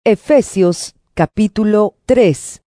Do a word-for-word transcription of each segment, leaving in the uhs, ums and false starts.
Efesios capítulo tres.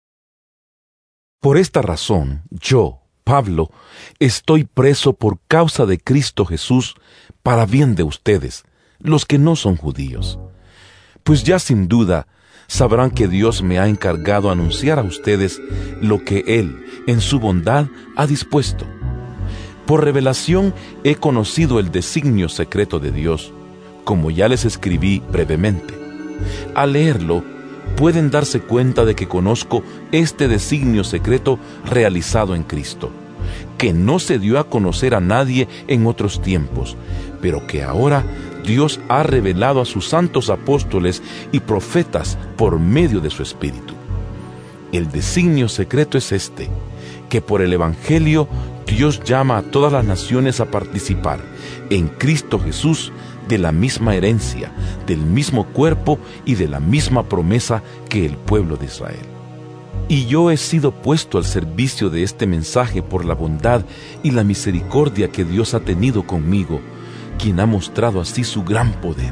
Por esta razón, yo, Pablo, estoy preso por causa de Cristo Jesús, para bien de ustedes, los que no son judíos. Pues ya sin duda sabrán que Dios me ha encargado anunciar a ustedes lo que Él, en su bondad, ha dispuesto. Por revelación he conocido el designio secreto de Dios, como ya les escribí brevemente. Al leerlo, pueden darse cuenta de que conozco este designio secreto realizado en Cristo, que no se dio a conocer a nadie en otros tiempos, pero que ahora Dios ha revelado a sus santos apóstoles y profetas por medio de su Espíritu. El designio secreto es este, que por el Evangelio Dios llama a todas las naciones a participar en Cristo Jesús de la misma herencia, del mismo cuerpo y de la misma promesa que el pueblo de Israel. Y yo he sido puesto al servicio de este mensaje por la bondad y la misericordia que Dios ha tenido conmigo, quien ha mostrado así su gran poder.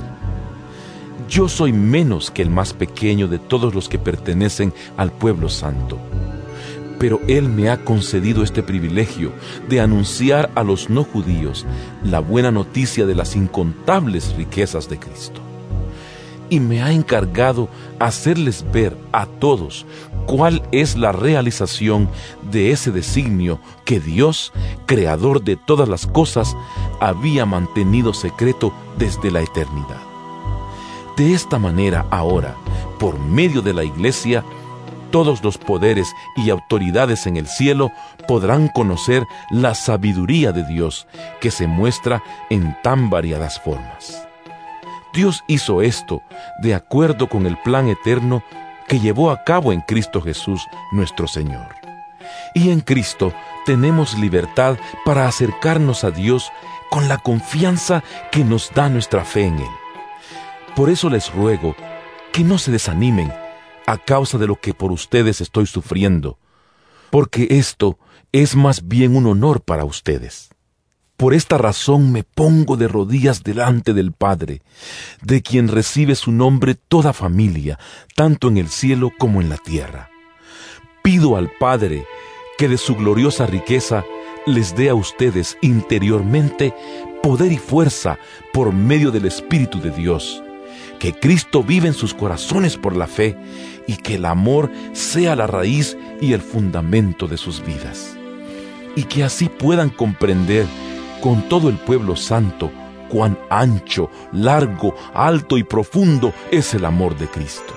Yo soy menos que el más pequeño de todos los que pertenecen al pueblo santo, pero Él me ha concedido este privilegio de anunciar a los no judíos la buena noticia de las incontables riquezas de Cristo. Y me ha encargado hacerles ver a todos cuál es la realización de ese designio que Dios, creador de todas las cosas, había mantenido secreto desde la eternidad. De esta manera ahora, por medio de la Iglesia, todos los poderes y autoridades en el cielo podrán conocer la sabiduría de Dios, que se muestra en tan variadas formas. Dios hizo esto de acuerdo con el plan eterno que llevó a cabo en Cristo Jesús, nuestro Señor. Y en Cristo tenemos libertad para acercarnos a Dios con la confianza que nos da nuestra fe en Él. Por eso les ruego que no se desanimen a causa de lo que por ustedes estoy sufriendo, porque esto es más bien un honor para ustedes. Por esta razón me pongo de rodillas delante del Padre, de quien recibe su nombre toda familia, tanto en el cielo como en la tierra. Pido al Padre que de su gloriosa riqueza les dé a ustedes interiormente poder y fuerza por medio del Espíritu de Dios, que Cristo vive en sus corazones por la fe y que el amor sea la raíz y el fundamento de sus vidas. Y que así puedan comprender con todo el pueblo santo cuán ancho, largo, alto y profundo es el amor de Cristo.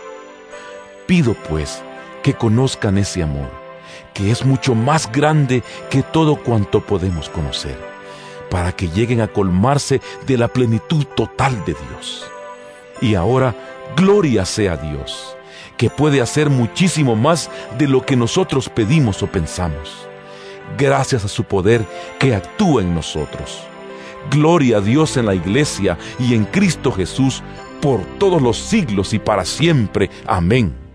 Pido pues que conozcan ese amor, que es mucho más grande que todo cuanto podemos conocer, para que lleguen a colmarse de la plenitud total de Dios. Y ahora, gloria sea a Dios, que puede hacer muchísimo más de lo que nosotros pedimos o pensamos, gracias a su poder que actúa en nosotros. Gloria a Dios en la Iglesia y en Cristo Jesús, por todos los siglos y para siempre. Amén.